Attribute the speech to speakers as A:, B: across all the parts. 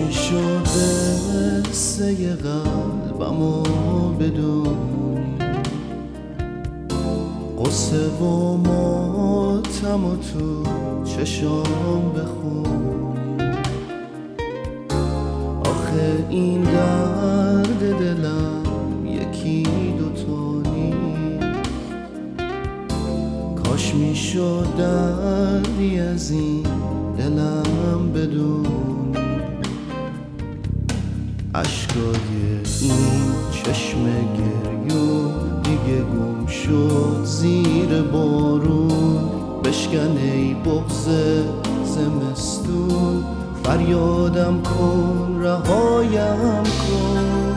A: میشده قصه قلبمو بدونی، قصه و ماتم و تو چشام بخونی. آخه این درد دلم یکی دوتا نیست، کاش میشد دردی از این دلم بدونی. اشکای این چشم گریو دیگه گم شد زیر بارون، بشکن ای بغض زمستون، فریادم کن رهایم کن.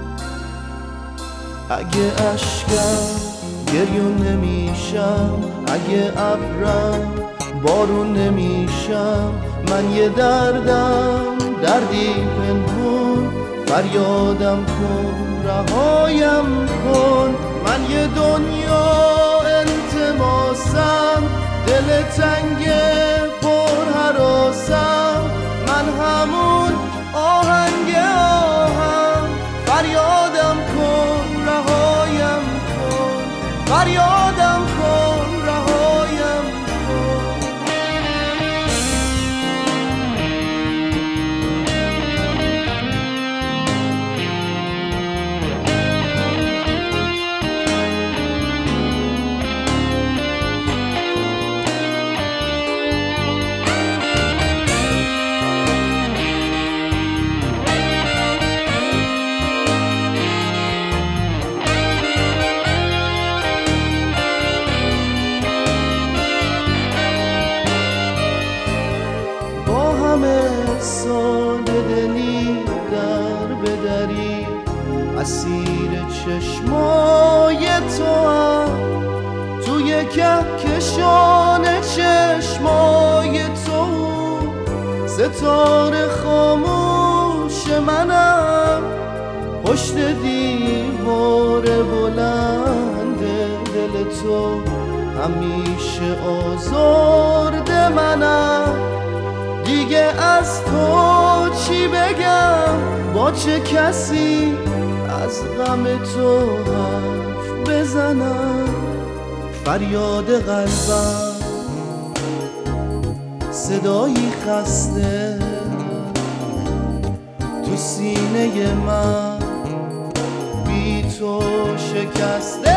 A: اگه اشکم گریون نمیشم، اگه ابرم بارون نمیشم، من یه دردم دردی پنهون، فریادم کن رهایم کن. من یه دنیا التماسم، دل تنگ پر هراسم، من همون آهنگ آهم، فریادم کن رهایم کن، فریادم کن رهایم کن. ساده دلی در بدری، اسیر چشمای تو هم، توی کهکشان چشمای تو، ستاره خاموش منم، پشت دیوار بلند دل تو، همیشه آزرده منم. دیگه از تو چی بگم، با چه کسی از غم تو حرف بزنم. فریاد قلبم صدایی خسته، تو سینه من بی تو شکسته.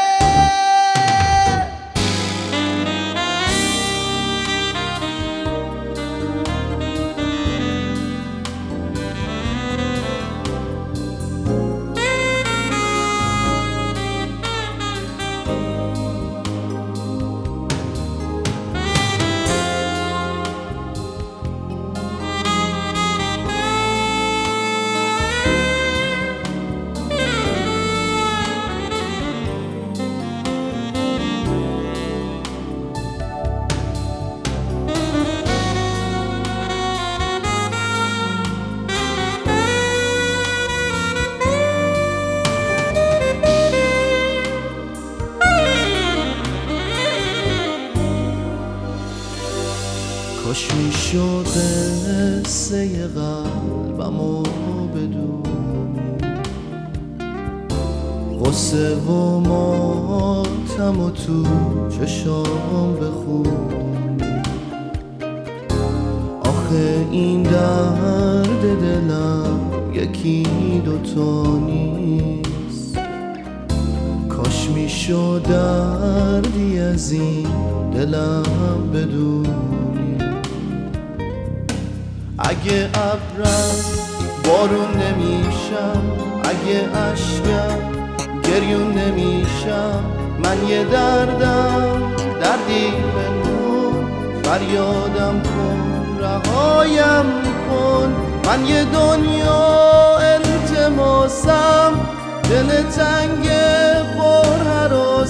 A: کاش میشد قصه قلبمو بدونی، قصه و ماتم و تو چشام بخونی. آخه این درد دلم یکی دوتا نیست، کاش میشد دردی از این دلم بدونی. اگه ابرم بارون نمیشم، اگه اشکم گریون نمیشم، من یه دردم دردی پنهون، فریادم کن رهایم کن. من یه دنیا التماسم، دل تنگ پر هراسم،